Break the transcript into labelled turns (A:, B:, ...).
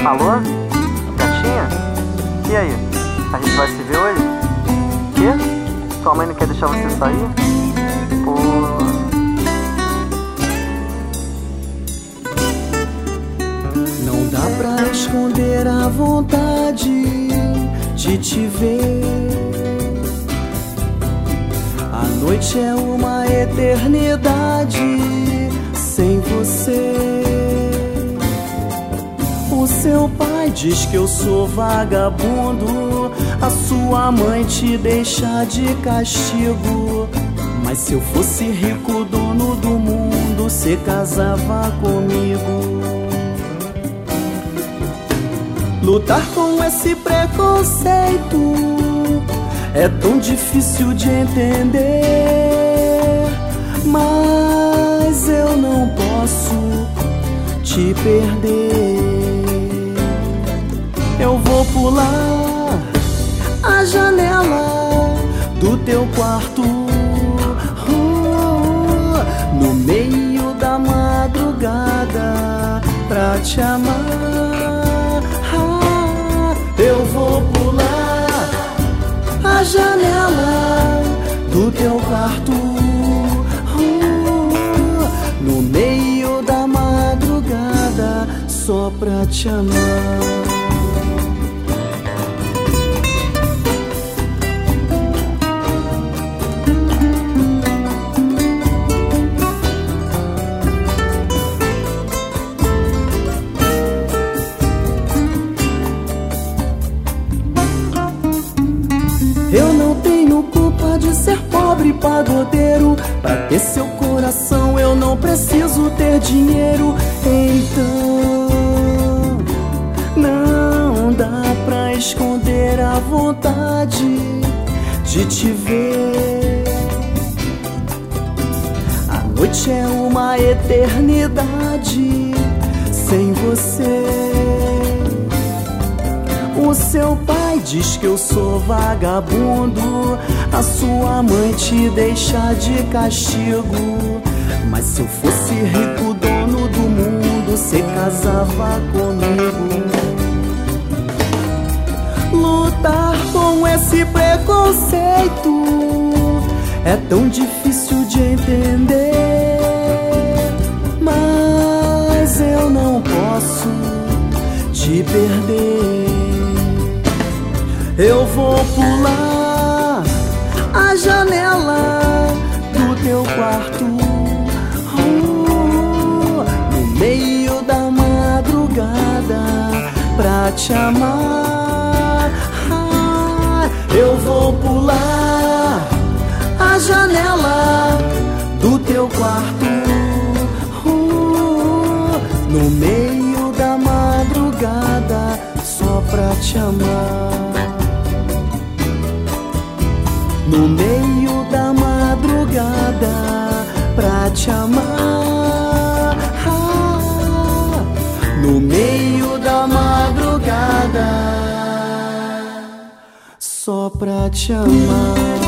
A: Alô? Gatinha? E aí? A gente vai se ver hoje? Quê? Sua mãe não quer deixar você sair? Pô...
B: Não dá pra esconder a vontade de te ver. A noite é uma eternidade sem você. O seu pai diz que eu sou vagabundo, a sua mãe te deixa de castigo. Mas se eu fosse rico, dono do mundo, cê casava comigo. Lutar com esse preconceito é tão difícil de entender, mas eu não posso te perder. Eu vou pular a janela do teu quarto no meio da madrugada pra te amar. Eu vou pular a janela do teu quarto no meio da madrugada só pra te amar. Eu não tenho culpa de ser pobre pagodeiro. Pra ter seu coração eu não preciso ter dinheiro. Então não dá pra esconder a vontade de te ver. A noite é uma eternidade sem você. O seu pai diz que eu sou vagabundo, a sua mãe te deixa de castigo. Mas se eu fosse rico, dono do mundo, cê casava comigo. Lutar com esse preconceito é tão difícil de entender, mas eu não posso te perder. Eu vou pular a janela do teu quarto no meio da madrugada pra te amar. Eu vou pular a janela do teu quarto no meio da madrugada só pra te amar. No meio da madrugada pra te amar. No meio da madrugada só pra te amar.